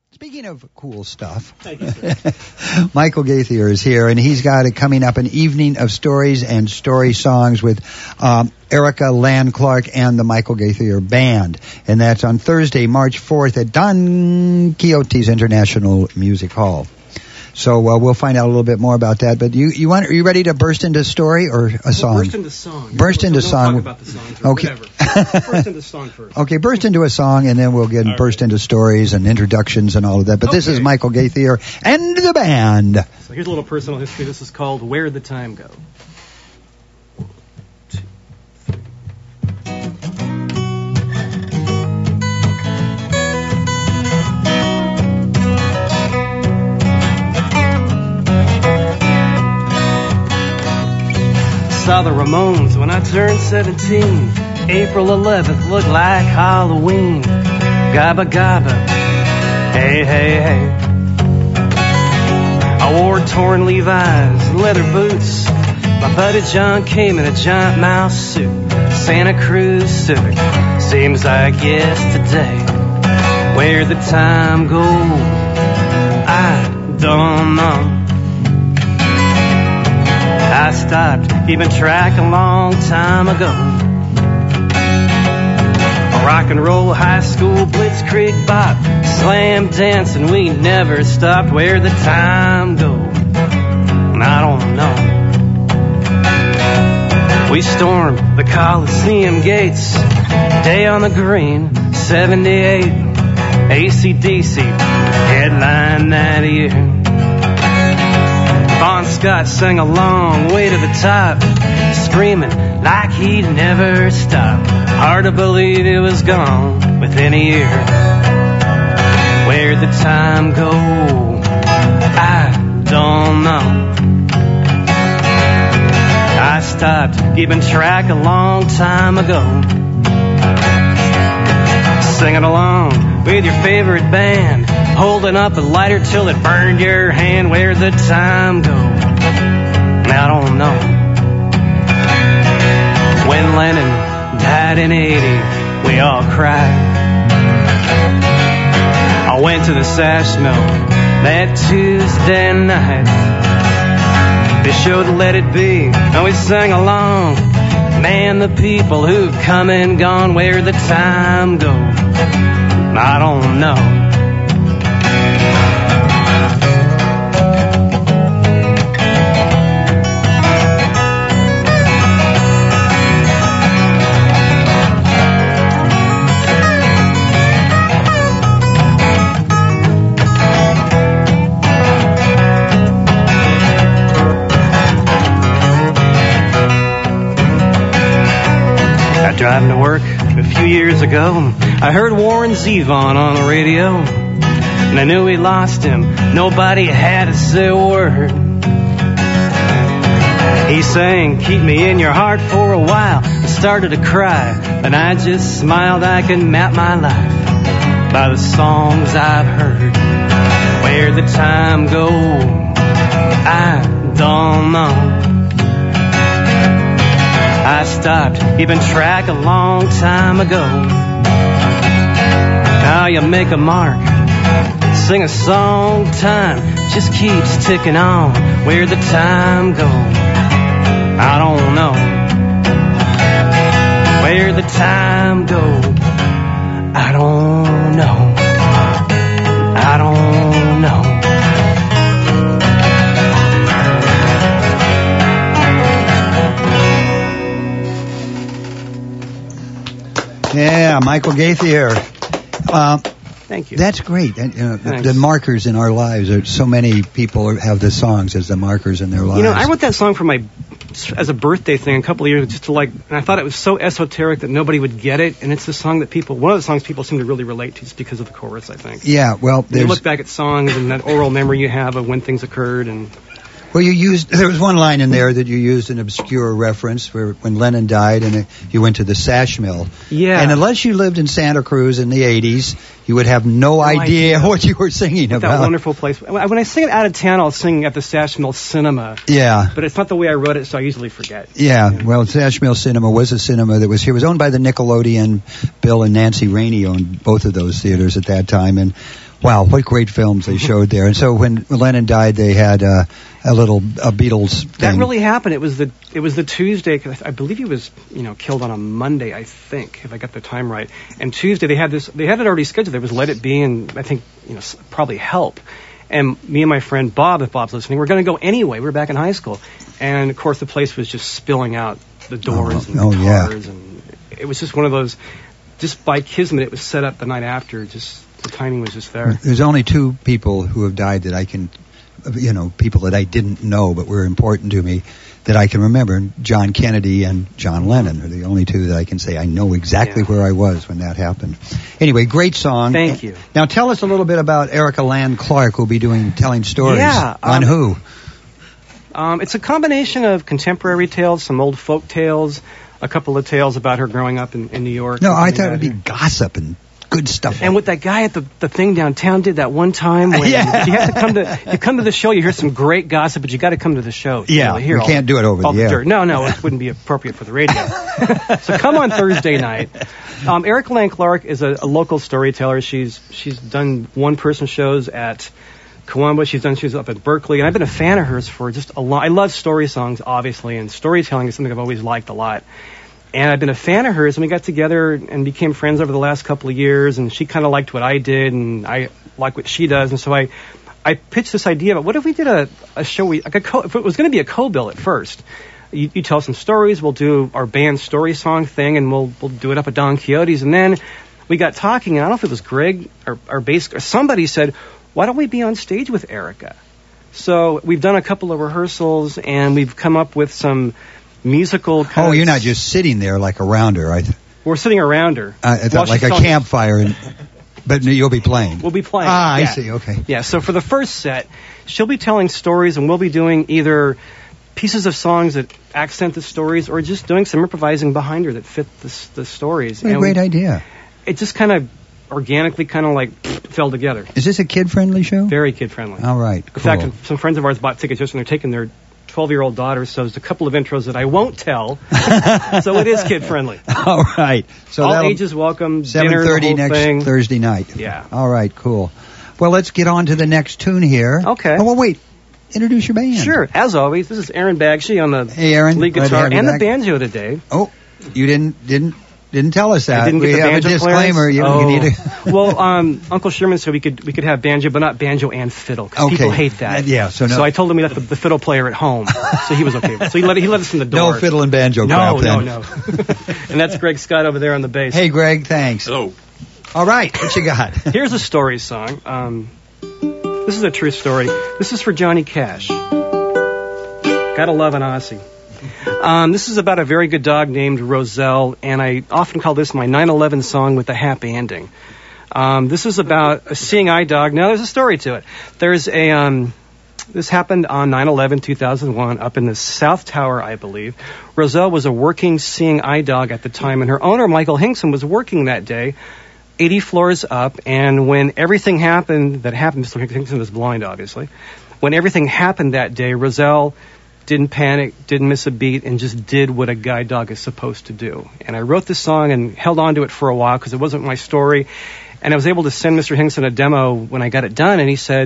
Speaking of cool stuff, Thank you, sir. Michael Gaither is here, and he's got it coming up, an evening of stories and story songs with Erica Land Clark and the Michael Gaither Band. And that's on Thursday, March 4th at Don Quixote's International Music Hall. So we'll find out a little bit more about that. But are you ready to burst into story or a song? Burst into song. Burst into song. Talk about the songs or okay. whatever. Burst into song first. Okay, burst into a song, and then we'll burst into stories and introductions and all of that. But This is Michael Gaither and the band. So here's a little personal history. This is called Where'd the Time Go? Saw the Ramones when I turned 17. April 11th looked like Halloween. Gabba gabba, hey hey hey. I wore torn Levi's, leather boots. My buddy John came in a giant mouse suit. Santa Cruz Civic, seems like yesterday. Where'd the time go? I don't know. I stopped keeping track a long time ago. A rock and roll high school blitzkrieg bop, slam dancing, we never stopped. Where'd the time go? I don't know. We stormed the Coliseum gates, day on the green, 78. AC/DC headline that year. Bon Scott sang a long way to the top, screaming like he'd never stop. Hard to believe it was gone within a year. Where'd the time go? I don't know. I stopped keeping track a long time ago. Singing along with your favorite band, holding up a lighter till it burned your hand. Where'd the time go? I don't know. When Lennon died in 80, we all cried. I went to the Sash Mill that Tuesday night. They showed Let It Be, and we sang along. Man, the people who've come and gone, where'd the time go? I don't know. Driving to work a few years ago, I heard Warren Zevon on the radio, and I knew we lost him. Nobody had to say a word. He sang, "Keep me in your heart for a while." I started to cry, and I just smiled. I can map my life by the songs I've heard. Where'd the time go? I don't know. I stopped keeping track a long time ago. Now you make a mark, sing a song, time just keeps ticking on. Where'd the time go? I don't know. Where'd the time go? I don't know. I don't know. Yeah, Michael Gaither. Thank you. That's great. The markers in our lives. So many people have the songs as the markers in their lives. You know, I wrote that song as a birthday thing a couple of years just to and I thought it was so esoteric that nobody would get it. And it's the song that one of the songs people seem to really relate to just because of the chorus, I think. Yeah, well, you look back at songs and that oral memory you have of when things occurred and. Well, there was one line in there that you used an obscure reference when Lennon died and you went to the Sash Mill. Yeah. And unless you lived in Santa Cruz in the 80s, you would have no idea what you were singing about. That wonderful place. When I sing it out of town, I'll sing at the Sash Mill Cinema. Yeah. But it's not the way I wrote it, so I usually forget. Yeah. Well, Sash Mill Cinema was a cinema that was here. It was owned by the Nickelodeon. Bill and Nancy Rainey owned both of those theaters at that time. And Wow, what great films they showed there. And so when Lennon died, they had a Beatles thing. That really happened. It was the Tuesday, 'cause I believe he was, killed on a Monday, I think, if I got the time right. And Tuesday they had it already scheduled. There was Let It Be and I think, probably Help. And me and my friend Bob, if Bob's listening, we're going to go anyway. We were back in high school. And of course the place was just spilling out the doors and the guitars. Yeah. And it was just one of those, just by kismet, it was set up the night after. Just the timing was just there. There's only two people who have died that I can, people that I didn't know but were important to me that I can remember. John Kennedy and John Lennon are the only two that I can say I know exactly where I was when that happened. Anyway, great song. Thank you. Now tell us a little bit about Erica Land Clark, who'll be telling stories. Yeah, on who? It's a combination of contemporary tales, some old folk tales, a couple of tales about her growing up in New York. No, I thought it would be gossip and good stuff. And what that guy at the thing downtown did that one time, when you have to come to the show, you hear some great gossip, but you got to come to the show. Yeah, you can't do it over the air. Dirt. No, it wouldn't be appropriate for the radio. So come on Thursday night. Erica Land Clark is a local storyteller. She's done one-person shows at Columbus. She's up at Berkeley, and I've been a fan of hers for just a long. I love story songs, obviously, and storytelling is something I've always liked a lot. And I've been a fan of hers, and we got together and became friends over the last couple of years, and she kind of liked what I did, and I like what she does, and so I pitched this idea about what if we did a show, if it was going to be a co-bill at first. You tell some stories, we'll do our band story song thing, and we'll do it up at Don Quixote's, and then we got talking, and I don't know if it was Greg or our bass, or somebody said, why don't we be on stage with Erica? So we've done a couple of rehearsals, and we've come up with some musical kind of... you're not just sitting there like around her. We're sitting around her. I thought like a campfire, but you'll be playing. We'll be playing. I see, okay. Yeah, so for the first set, she'll be telling stories, and we'll be doing either pieces of songs that accent the stories or just doing some improvising behind her that fit the stories. What a great idea. It just kind of organically fell together. Is this a kid-friendly show? Very kid-friendly. All right, cool. In fact, some friends of ours bought tickets just when they're taking their 12-year-old daughter, so there's a couple of intros that I won't tell. So it is kid-friendly. All right. So all ages welcome. 7:30 next Thursday night. Yeah. All right, cool. Well, let's get on to the next tune here. Okay. Oh, well, wait. Introduce your band. Sure. As always, this is Aaron Bagshey on the lead guitar and the banjo today. Oh, you didn't tell us that. I didn't get the banjo disclaimer. You need to. Well, Uncle Sherman said we could have banjo, but not banjo and fiddle, because people hate that. Yeah, so no. So I told him we left the fiddle player at home, so he was okay. So he let us in the door. No fiddle and banjo crap then. No. And that's Greg Scott over there on the bass. Hey, Greg, thanks. Hello. All right, what you got? Here's a story song. This is a true story. This is for Johnny Cash. Gotta love an Aussie. This is about a very good dog named Roselle, and I often call this my 9/11 song with a happy ending. This is about a seeing eye dog. Now, there's a story to it. There's this happened on 9/11, 2001, up in the South Tower, I believe. Roselle was a working seeing eye dog at the time, and her owner, Michael Hinkson, was working that day 80 floors up, and when everything happened, Mr. Hinkson was blind, obviously. When everything happened that day, Roselle didn't panic, didn't miss a beat, and just did what a guide dog is supposed to do. And I wrote this song and held on to it for a while because it wasn't my story. And I was able to send Mr. Hinkson a demo when I got it done, and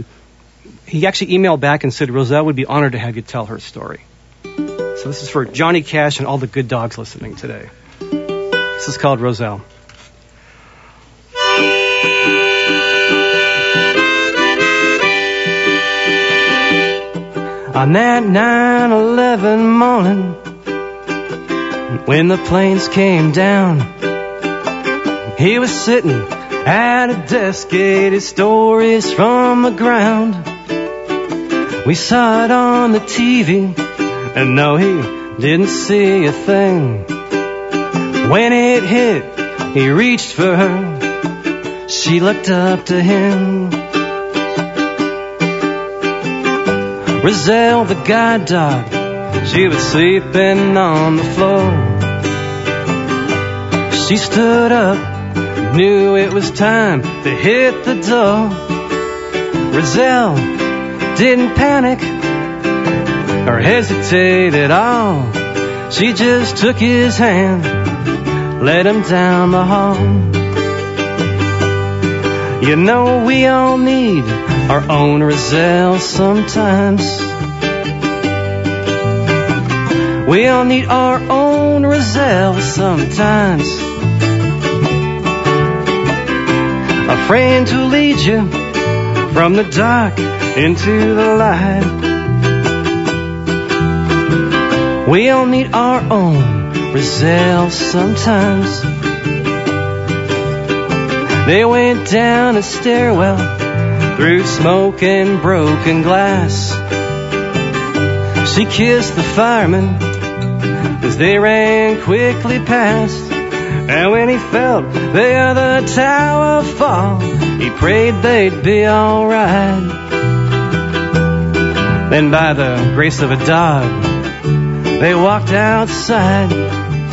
he actually emailed back and said, Roselle would be honored to have you tell her story. So this is for Johnny Cash and all the good dogs listening today. This is called Roselle. On that 9/11 morning, when the planes came down, he was sitting at a desk, getting stories from the ground. We saw it on the TV, and no, he didn't see a thing. When it hit, he reached for her, she looked up to him. Roselle, the guide dog, she was sleeping on the floor. She stood up, knew it was time to hit the door. Roselle didn't panic or hesitate at all. She just took his hand, led him down the hall. You know we all need our own Roselle sometimes. We all need our own Roselle sometimes. A friend to lead you from the dark into the light. We all need our own Roselle sometimes. They went down a stairwell through smoke and broken glass. She kissed the firemen as they ran quickly past. And when he felt the other tower fall, he prayed they'd be alright. Then by the grace of a dog, they walked outside.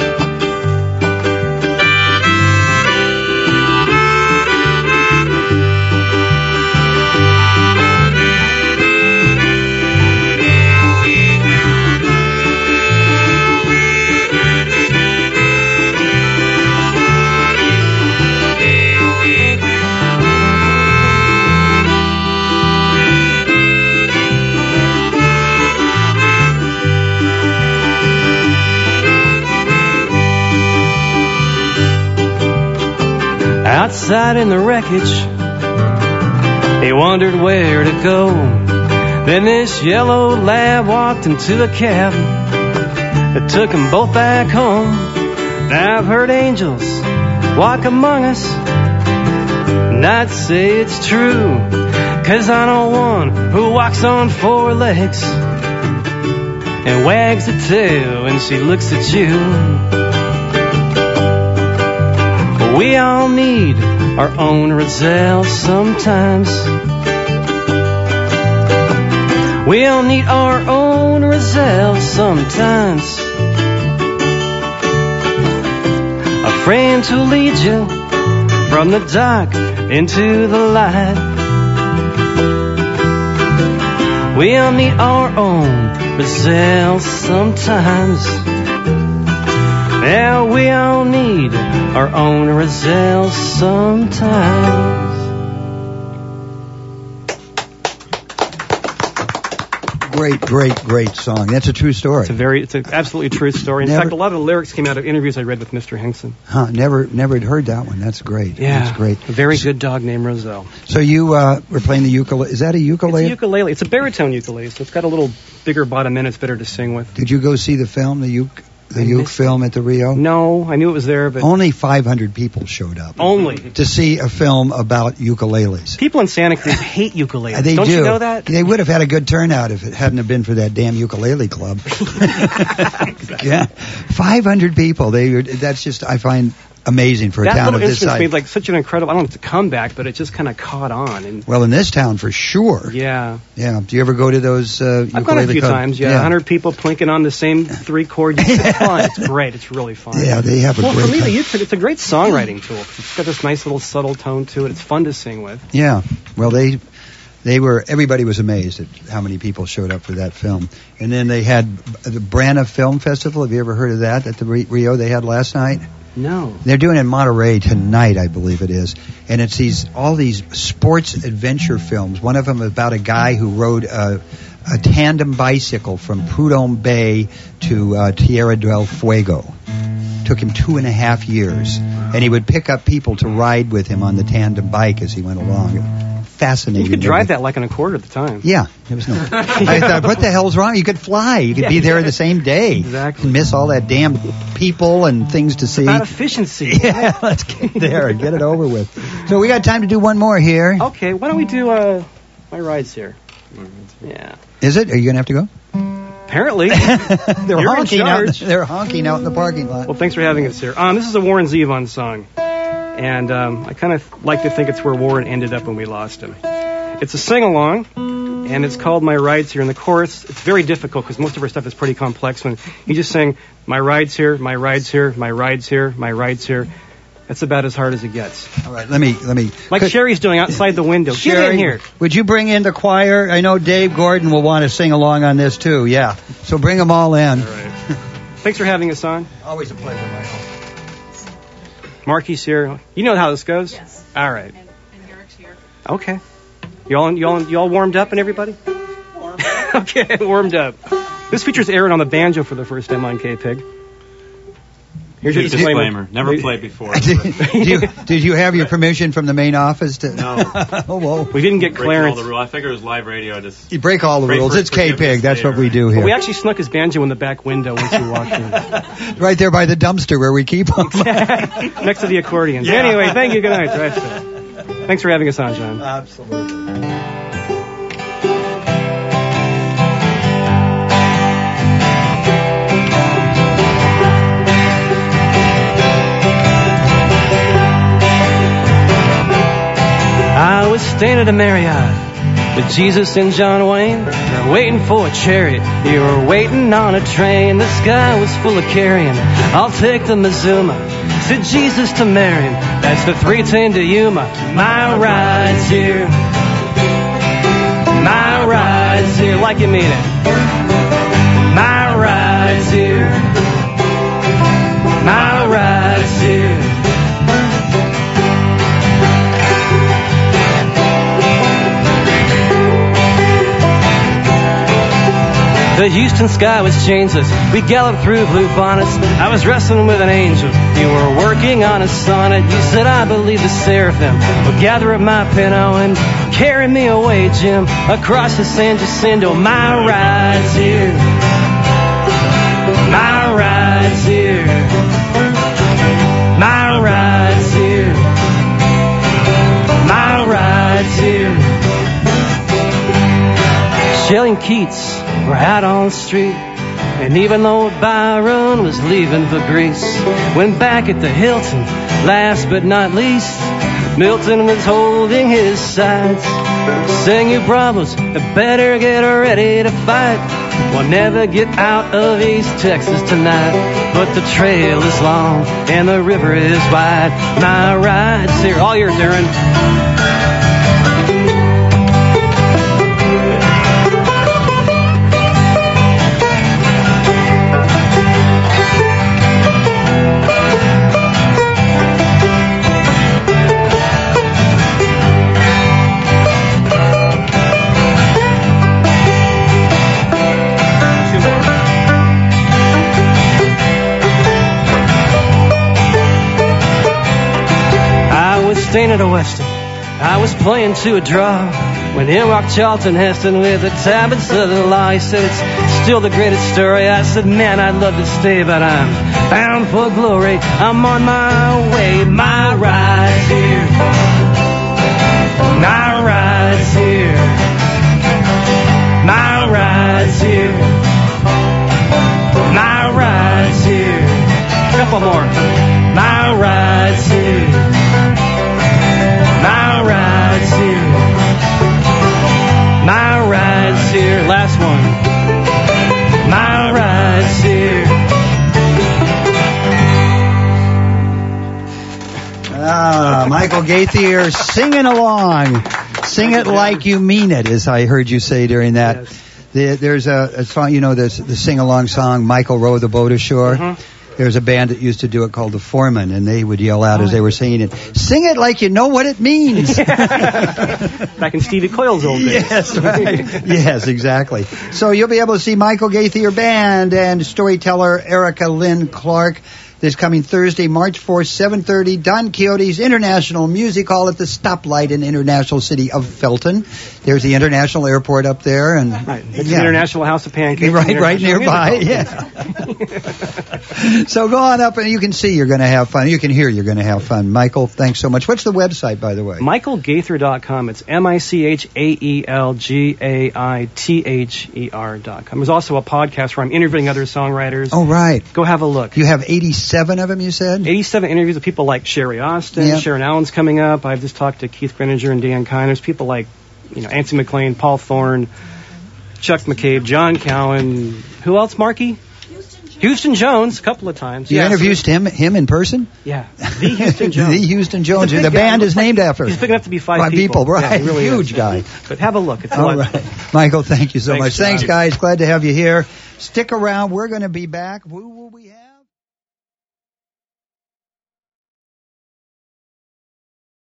Outside in the wreckage, he wondered where to go. Then this yellow lab walked into a cab that took them both back home. Now I've heard angels walk among us, and I'd say it's true, 'cause I know one who walks on four legs and wags a tail when she looks at you. We all need our own Roselle sometimes. We all need our own Roselle sometimes. A friend to lead you from the dark into the light. We all need our own Roselle sometimes. Yeah, we all need our own Roselle sometimes. Great song. That's a true story. It's an absolutely true story. In fact, a lot of the lyrics came out of interviews I read with Mr. Hinkson. Huh, never had heard that one. That's great. Yeah. That's great. A very good dog named Roselle. So you were playing the ukulele. Is that a ukulele? It's a ukulele. It's a baritone ukulele, so it's got a little bigger bottom end. It's better to sing with. Did you go see the film, the uke film at the Rio? No, I knew it was there, but only 500 people showed up. Only to see a film about ukuleles. People in Santa Cruz hate ukuleles. They Don't do. You know that? They would have had a good turnout if it hadn't have been for that damn ukulele club. Exactly. Yeah, 500 people. That's just, I find, amazing for a town of this size. That little instrument made like such an incredible, I don't know if it's a comeback, but it just kind of caught on. And well, in this town for sure. Yeah. Yeah. Do you ever go to those ukulele I've gone a few times, yeah. 100 people plinking on the same 3 chords. It's fun. It's great. It's really fun. Yeah, they have a great for me, time. it's a great songwriting tool. It's got this nice little subtle tone to it. It's fun to sing with. Yeah. Well, everybody was amazed at how many people showed up for that film. And then they had the Brana Film Festival. Have you ever heard of that at the Rio they had last night? No. They're doing it in Monterey tonight, I believe it is. And it's all these sports adventure films. One of them about a guy who rode a tandem bicycle from Prudhomme Bay to Tierra del Fuego. Took him 2.5 years. And he would pick up people to ride with him on the tandem bike as he went along. Fascinating. You could drive that like in a quarter at the time. Yeah. There was no. I thought, what the hell's wrong? You could fly. You could be there the same day. Exactly. And miss all that damn people and things to see. It's about efficiency. Yeah, let's get there and get it over with. So we got time to do one more here. Okay, why don't we do My Ride's Here? Yeah. Is it? Are you going to have to go? Apparently. They're honking out in the parking lot. Well, thanks for having us here. This is a Warren Zevon song. And I kind of like to think it's where Warren ended up when we lost him. It's a sing-along, and it's called My Ride's Here. In the chorus, it's very difficult because most of our stuff is pretty complex. When you just sing, My Ride's Here, My Ride's Here, My Ride's Here, My Ride's Here, that's about as hard as it gets. All right, let me. Like Sherry's doing outside the window. Sherry, get in here. Would you bring in the choir? I know Dave Gordon will want to sing along on this too. Yeah, so bring them all in. All right. Thanks for having us on. Always a pleasure, Michael. Marky's here. You know how this goes? Yes. All right. And Eric's here. Okay. You all warmed up and everybody? Okay, warmed up. This features Aaron on the banjo for the first time on K-Pig. Here's your disclaimer. Never played before. Did you have your permission from the main office to? No. Oh, whoa. We didn't get clearance. I figured it was live radio. You break all the rules. It's K-Pig. That's what we do here. Well, we actually snuck his banjo in the back window once we walked in. Right there by the dumpster where we keep them. Next to the accordions. Yeah. Anyway, thank you. Good night. That's it. Thanks for having us on, John. Absolutely. I was staying at a Marriott with Jesus and John Wayne. They were waiting for a chariot. You were waiting on a train. The sky was full of carrion. I'll take the Mazuma. Said Jesus to marry him. That's the 310 to Yuma. My ride's here. My ride's here. Like you mean it. My ride's here. My ride's here. The Houston sky was changeless. We galloped through blue bonnets. I was wrestling with an angel. You were working on a sonnet. You said, I believe the seraphim will gather up my pinto and carry me away, Jim, across the San Jacinto. My ride's here. My ride's here. My ride's here. My ride's here. Shelley and Keats were out on the street, and even though Byron was leaving for Greece, went back at the Hilton, last but not least, Milton was holding his sides, saying, you bravos better get ready to fight. We'll never get out of East Texas tonight, but the trail is long and the river is wide. My ride's here. All yours, Aaron. Staying at a Weston, I was playing to a draw when in rocked Charlton Heston with the tablets of the law. He said, it's still the greatest story. I said, man, I'd love to stay, but I'm bound for glory. I'm on my way. My ride's here. My ride's here. My ride's here. My ride's here. A couple more. My ride's here. My ride's here. My ride's here. Last one. My ride's here. Michael Gaither singing along. Sing it like you mean it, as I heard you say during that. Yes. There's a song, you know, the sing-along song, Michael Row the Boat Ashore. Mm-hmm. There's a band that used to do it called the Foreman, and they would yell out as they were singing it, sing it like you know what it means. Back in Stevie Coyle's old days. Yes, right. Yes, exactly. So you'll be able to see Michael Gaither Band and storyteller Erica Lynn Clark this coming Thursday, March 4th, 7:30, Don Quixote's International Music Hall at the Stoplight in International City of Felton. There's the International Airport up there, and right. It's the International House of Pancakes. Right nearby. Yeah. So go on up, and you can see you're going to have fun. You can hear you're going to have fun. Michael, thanks so much. What's the website, by the way? MichaelGaither.com. It's MichaelGaither.com. There's also a podcast where I'm interviewing other songwriters. Oh, right. Go have a look. You have 87 of them, you said? 87 interviews with people like Sherry Austin. Yep. Sharon Allen's coming up. I've just talked to Keith Greninger and Dan Kine. There's people like, Anthony McLean, Paul Thorne, Chuck McCabe, John Cowan. Who else, Marky? Houston Jones, a couple of times. You interviewed him in person? Yeah. The Houston Jones. The Houston Jones. The band is named after. He's big enough to be five people. Right. Yeah, he really huge guy. But have a look. It's all right. Michael, thank you so much. John. Thanks, guys. Glad to have you here. Stick around. We're going to be back. Who will we have?